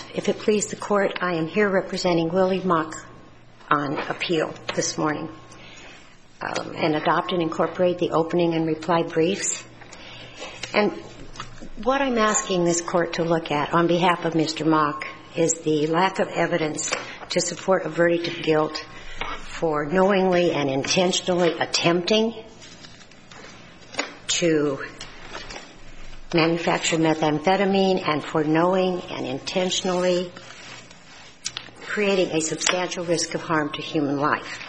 If it please the Court, I am here representing Willie Mock on appeal this morning, and adopt and incorporate the opening and reply briefs. And what I'm asking this Court to look at on behalf of Mr. Mock is the lack of evidence to support a verdict of guilt for knowingly and intentionally attempting to manufacture methamphetamine and for knowing and intentionally creating a substantial risk of harm to human life.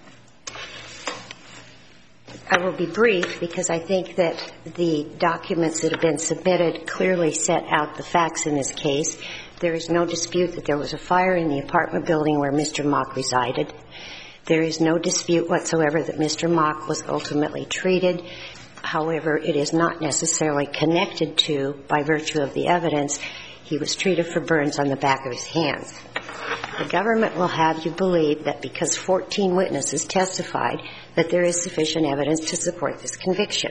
I will be brief because I think that the documents that have been submitted clearly set out the facts in this case. There is no dispute that there was a fire in the apartment building where Mr. Mock resided. There is no dispute whatsoever that Mr. Mock was ultimately treated. However, it is not necessarily connected to, by virtue of the evidence, he was treated for burns on the back of his hands. The government will have you believe that because 14 witnesses testified that there is sufficient evidence to support this conviction.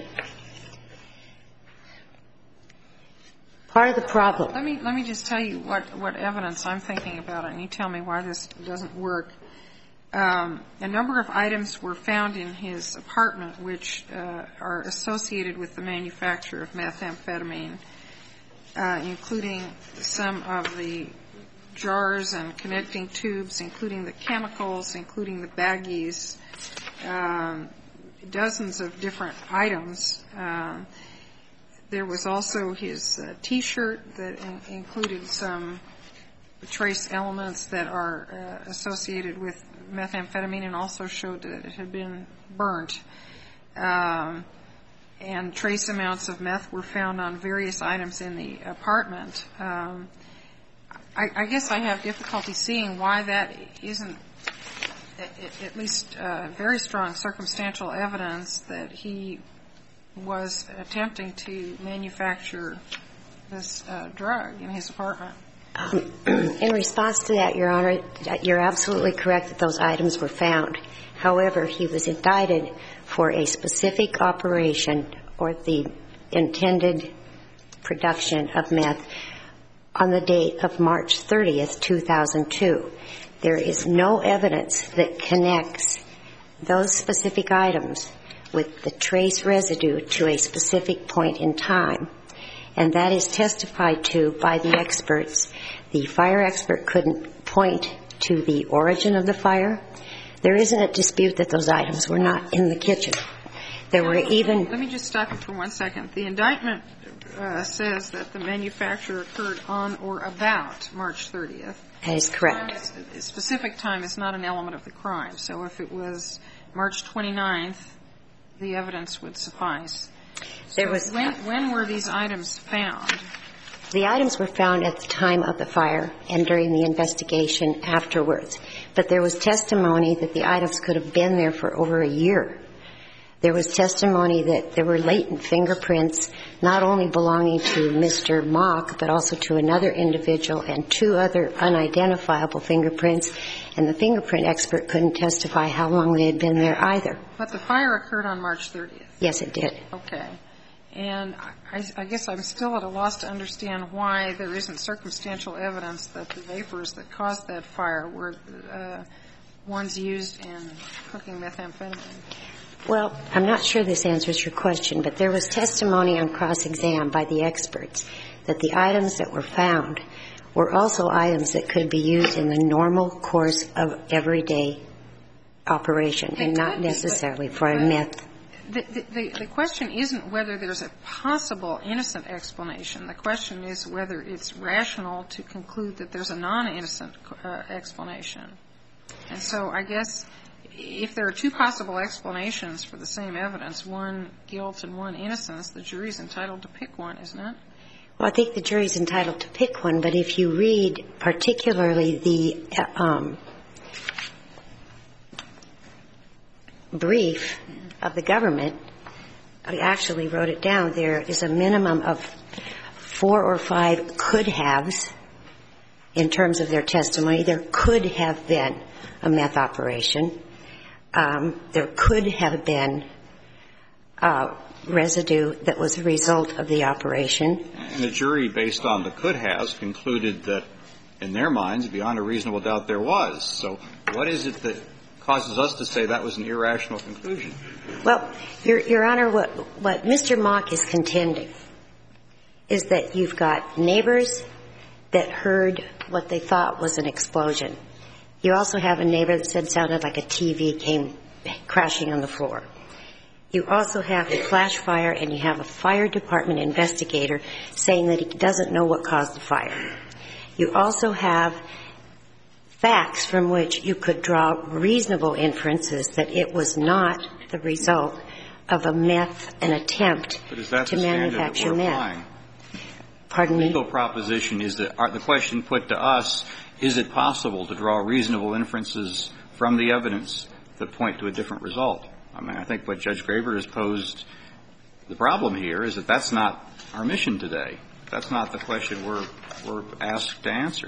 Part of the problem. Let me just tell you what evidence I'm thinking about, and you tell me why this doesn't work. A number of items were found in his apartment which are associated with the manufacture of methamphetamine, including some of the jars and connecting tubes, including the chemicals, including the baggies, dozens of different items. There was also his T-shirt that included some trace elements that are associated with methamphetamine and also showed that it had been burnt. And trace amounts of meth were found on various items in the apartment. I guess I have difficulty seeing why that isn't at least very strong circumstantial evidence that he was attempting to manufacture this drug in his apartment. In response to that, Your Honor, you're absolutely correct that those items were found. However, he was indicted for a specific operation or the intended production of meth on the date of March 30th, 2002. There is no evidence that connects those specific items with the trace residue to a specific point in time. And that is testified to by the experts. The fire expert couldn't point to the origin of the fire. There isn't a dispute that those items were not in the kitchen. There were even... Let me just stop you for 1 second. The indictment says that the manufacture occurred on or about March 30th. That is correct. A specific time is not an element of the crime. So if it was March 29th, the evidence would suffice. There was... When were these items found? The items were found at the time of the fire and during the investigation afterwards. But there was testimony that the items could have been there for over a year. There was testimony that there were latent fingerprints not only belonging to Mr. Mock, but also to another individual and 2 other unidentifiable fingerprints. And the fingerprint expert couldn't testify how long they had been there either. But the fire occurred on March 30th? Yes, it did. Okay. And I guess I'm still at a loss to understand why there isn't circumstantial evidence that the vapors that caused that fire were ones used in cooking methamphetamine. Well, I'm not sure this answers your question, but there was testimony on cross-exam by the experts that the items that were found were also items that could be used in the normal course of everyday operation and not necessarily for a meth. The question isn't whether there's a possible innocent explanation. The question is whether it's rational to conclude that there's a non-innocent explanation. And so I guess if there are 2 possible explanations for the same evidence, one guilt and one innocence, the jury's entitled to pick one, isn't it? Well, I think the jury's entitled to pick one, but if you read particularly the brief of the government, I actually wrote it down, there is a minimum of 4 or 5 could-haves in terms of their testimony. There could have been a meth operation. There could have been residue that was a result of the operation. And the jury, based on the could-haves, concluded that in their minds, beyond a reasonable doubt, there was. So what is it that causes us to say that was an irrational conclusion? Well, Your Honor, what Mr. Mock is contending is that you've got neighbors that heard what they thought was an explosion. You also have a neighbor that said it sounded like a TV came crashing on the floor. You also have a flash fire, and you have a fire department investigator saying that he doesn't know what caused the fire. You also have facts from which you could draw reasonable inferences that it was not the result of an attempt to manufacture meth. Pardon me? The legal proposition is that the question put to us, is it possible to draw reasonable inferences from the evidence that point to a different result? I mean, I think what Judge Graber has posed, the problem here is that that's not our mission today. That's not the question we're asked to answer.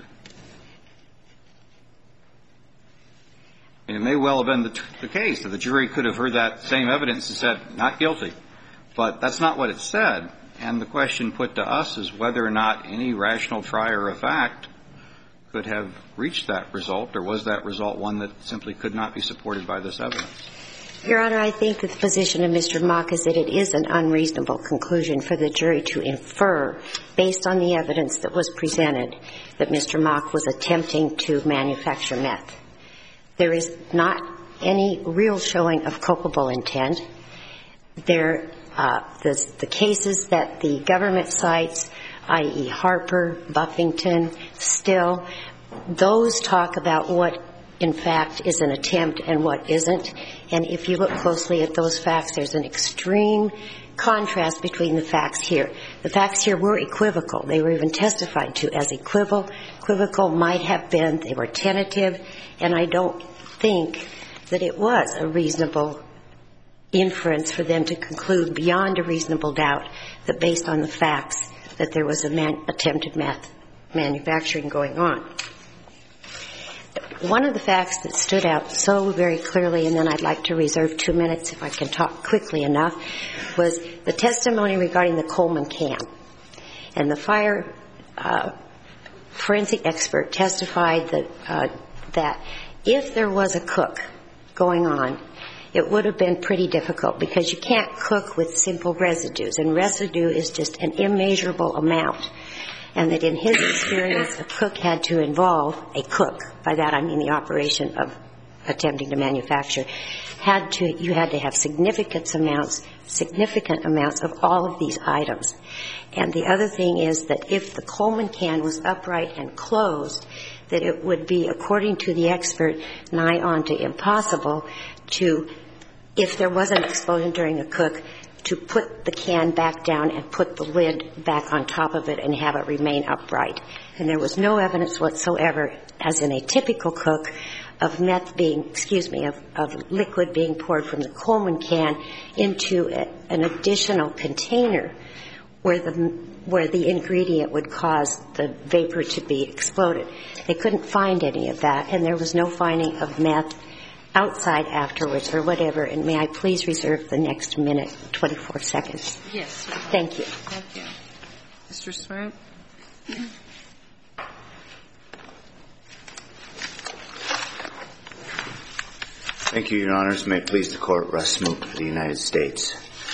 And it may well have been the case that the jury could have heard that same evidence and said, not guilty. But that's not what it said. And the question put to us is whether or not any rational trier of fact could have reached that result, or was that result one that simply could not be supported by this evidence? Your Honor, I think that the position of Mr. Mock is that it is an unreasonable conclusion for the jury to infer, based on the evidence that was presented, that Mr. Mock was attempting to manufacture meth. There is not any real showing of culpable intent. The cases that the government cites, i.e. Harper, Buffington, Still, those talk about what, in fact, is an attempt and what isn't. And if you look closely at those facts, there's an extreme contrast between the facts here. The facts here were equivocal. They were even testified to as equivocal might have been. They were tentative. And I don't think that it was a reasonable inference for them to conclude beyond a reasonable doubt that based on the facts that there was attempted meth manufacturing going on. One of the facts that stood out so very clearly, and then I'd like to reserve 2 minutes if I can talk quickly enough, was the testimony regarding the Coleman can. And the fire forensic expert testified that if there was a cook going on, it would have been pretty difficult because you can't cook with simple residues, and residue is just an immeasurable amount. And that in his experience, a cook had to involve a cook. By that I mean the operation of attempting to manufacture. You had to have significant amounts of all of these items. And the other thing is that if the Coleman can was upright and closed, that it would be, according to the expert, nigh on to impossible to, if there was an explosion during a cook, to put the can back down and put the lid back on top of it and have it remain upright. And there was no evidence whatsoever, as in a typical cook, of of liquid being poured from the Coleman can into an additional container where the ingredient would cause the vapor to be exploded. They couldn't find any of that, and there was no finding of meth outside afterwards or whatever. And may I please reserve the next minute, 24 seconds? Yes. Thank you. Thank you. Mr. Smoot? Thank you, Your Honors. May it please the Court, Russ Smoot of the United States.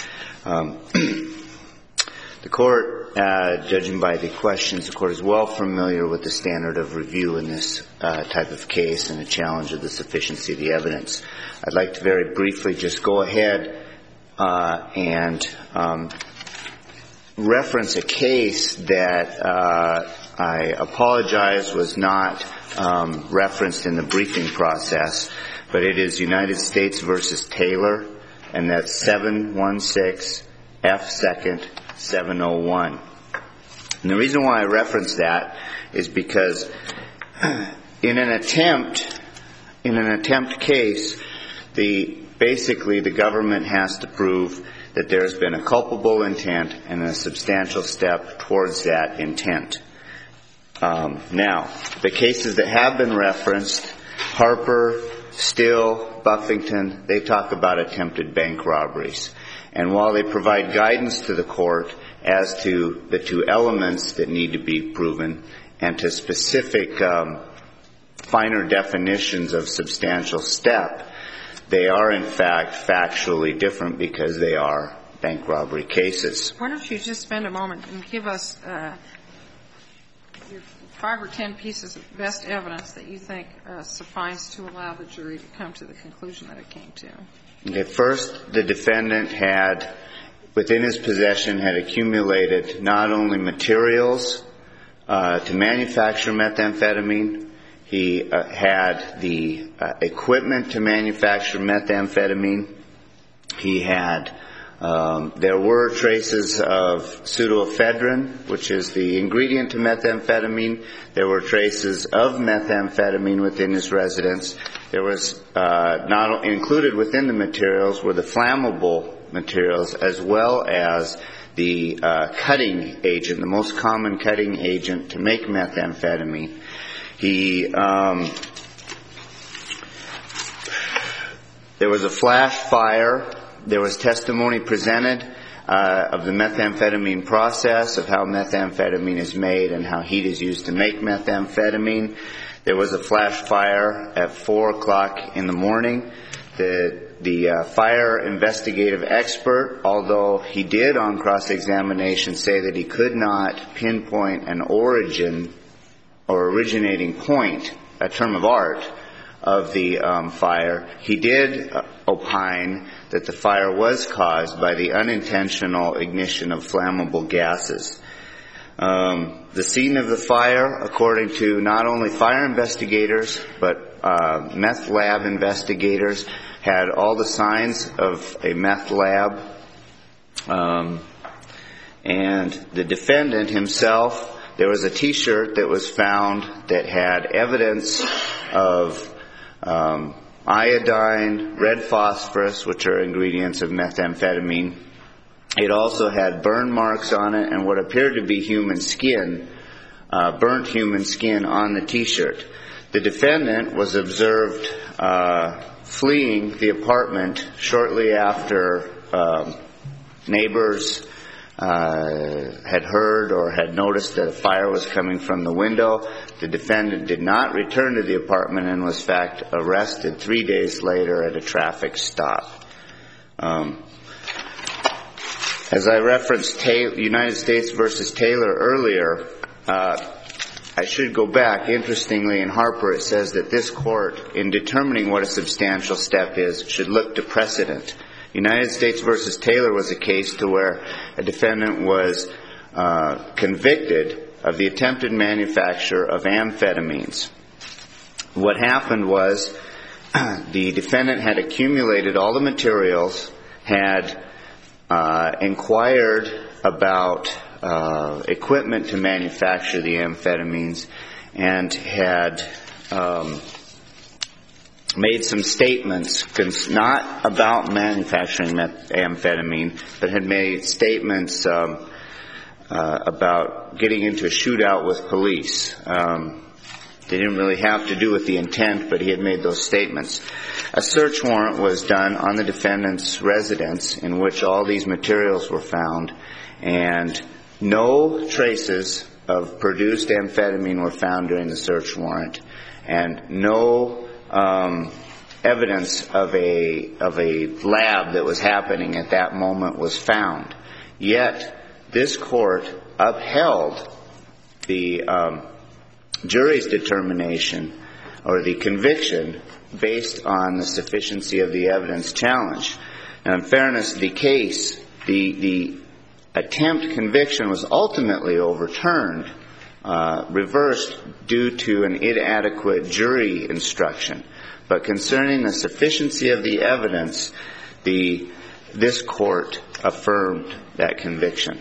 The Court, judging by the questions, the Court is well familiar with the standard of review in this type of case and the challenge of the sufficiency of the evidence. I'd like to very briefly just go ahead and reference a case that I apologize was not referenced in the briefing process, but it is United States v. Taylor, and that's 716 F. 2nd 701. And the reason why I reference that is because in an attempt case, basically the government has to prove that there's been a culpable intent and a substantial step towards that intent. Now, the cases that have been referenced, Harper, Still, Buffington, they talk about attempted bank robberies. And while they provide guidance to the Court as to the two elements that need to be proven, and to specific finer definitions of substantial step, they are in fact factually different because they are bank robbery cases. Why don't you just spend a moment and give us your 5 or 10 pieces of best evidence that you think suffice to allow the jury to come to the conclusion that it came to. Okay, first, the defendant had, within his possession, had accumulated not only materials to manufacture methamphetamine, he had the equipment to manufacture methamphetamine. He had, there were traces of pseudoephedrine, which is the ingredient to methamphetamine. There were traces of methamphetamine within his residence. There was, not included within the materials were the flammable materials as well as the cutting agent, the most common cutting agent to make methamphetamine. There was a flash fire. There was testimony presented of the methamphetamine process, of how methamphetamine is made and how heat is used to make methamphetamine. There was a flash fire at 4 o'clock in the morning. The fire investigative expert, although he did on cross-examination say that he could not pinpoint an origin or originating point, a term of art, of the fire, he did opine that the fire was caused by the unintentional ignition of flammable gases. The scene of the fire, according to not only fire investigators but meth lab investigators, had all the signs of a meth lab. And the defendant himself, there was a T-shirt that was found that had evidence of iodine, red phosphorus, which are ingredients of methamphetamine. It also had burn marks on it and what appeared to be human skin, burnt human skin on the T-shirt. The defendant was observed fleeing the apartment shortly after neighbors had heard or had noticed that a fire was coming from the window. The defendant did not return to the apartment and was in fact arrested 3 days later at a traffic stop. As I referenced United States versus Taylor earlier, I should go back. Interestingly, in Harper it says that this court, in determining what a substantial step is, should look to precedent. United States versus Taylor was a case to where a defendant was convicted of the attempted manufacture of amphetamines. What happened was the defendant had accumulated all the materials, had inquired about equipment to manufacture the amphetamines, and had made some statements, not about manufacturing amphetamine, but had made statements about getting into a shootout with police. They didn't really have to do with the intent, but he had made those statements. A search warrant was done on the defendant's residence in which all these materials were found, and no traces of produced amphetamine were found during the search warrant, and no evidence of a lab that was happening at that moment was found. Yet this court upheld the jury's determination or the conviction based on the sufficiency of the evidence challenge. Now, in fairness to the case, the attempt conviction was ultimately overturned, reversed due to an inadequate jury instruction. But concerning the sufficiency of the evidence, this court affirmed that conviction.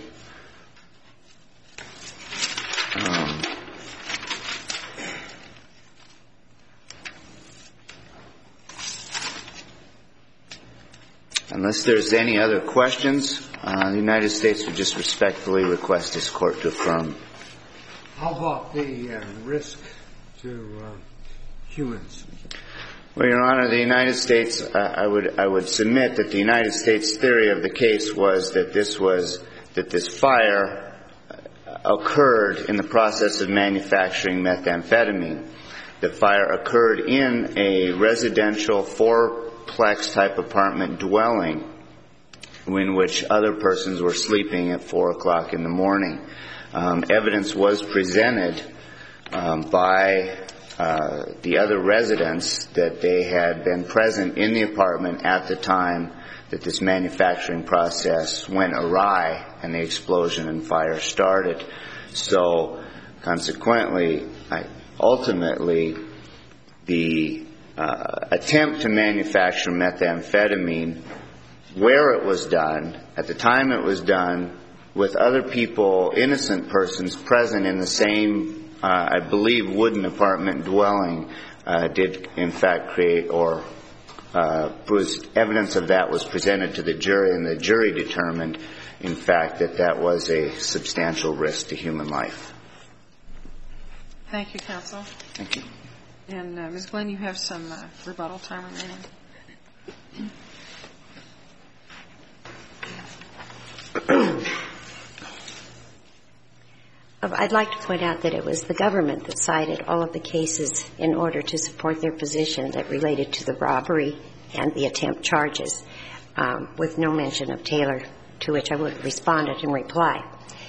Unless there's any other questions, the United States would just respectfully request this court to affirm. How about the risk to humans? Well, Your Honor, the United States, I would submit that the United States theory of the case was that this fire occurred in the process of manufacturing methamphetamine. The fire occurred in a residential fourplex type apartment dwelling in which other persons were sleeping at 4 o'clock in the morning. Evidence was presented by the other residents that they had been present in the apartment at the time that this manufacturing process went awry and the explosion and fire started. So consequently, ultimately, the attempt to manufacture methamphetamine, where it was done, at the time it was done, with other people, innocent persons present in the same, I believe, wooden apartment dwelling, did in fact create, or evidence of that was presented to the jury, and the jury determined, in fact, that that was a substantial risk to human life. Thank you, counsel. Thank you. And Ms. Glenn, you have some rebuttal time remaining. I'd like to point out that it was the government that cited all of the cases in order to support their position that related to the robbery and the attempt charges, with no mention of Taylor, to which I would have responded in reply.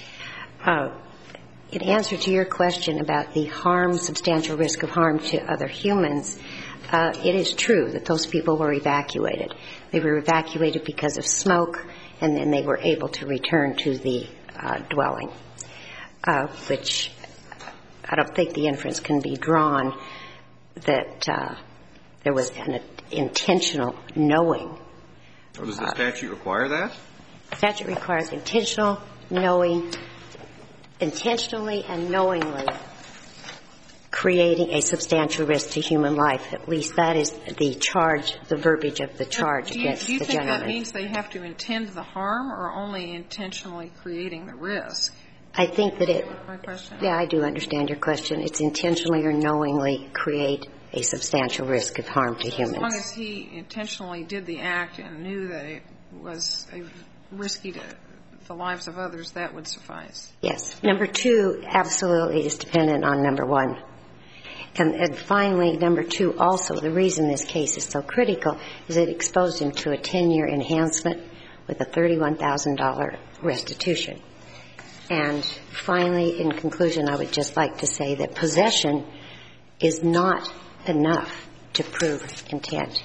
In answer to your question about the harm, substantial risk of harm to other humans, it is true that those people were evacuated. They were evacuated because of smoke, and then they were able to return to the dwelling, which I don't think the inference can be drawn that there was an intentional knowing. Does the statute require that? The statute requires intentional knowing, intentionally and knowingly creating a substantial risk to human life. At least that is the charge, the verbiage of the charge against the gentleman. Do you think that means they have to intend the harm or only intentionally creating the risk? I think that it. My question. Yeah, I do understand your question. It's intentionally or knowingly create a substantial risk of harm to humans. As long as he intentionally did the act and knew that it was risky to the lives of others, that would suffice. Yes. Number two absolutely is dependent on number one. And finally, number two also, the reason this case is so critical is it exposed him to a 10-year enhancement with a $31,000 restitution. And finally, in conclusion, I would just like to say that possession is not enough to prove intent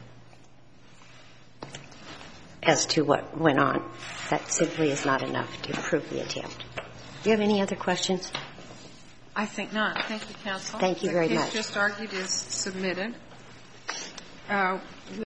as to what went on. That simply is not enough to prove the attempt. Do you have any other questions? I think not. Thank you, counsel. Thank you very much. The case just argued is submitted.